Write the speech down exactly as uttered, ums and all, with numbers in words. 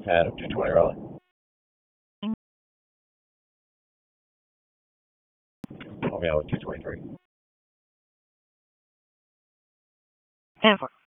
Adam, two twenty Raleigh. Call me out with two twenty-three. ten four.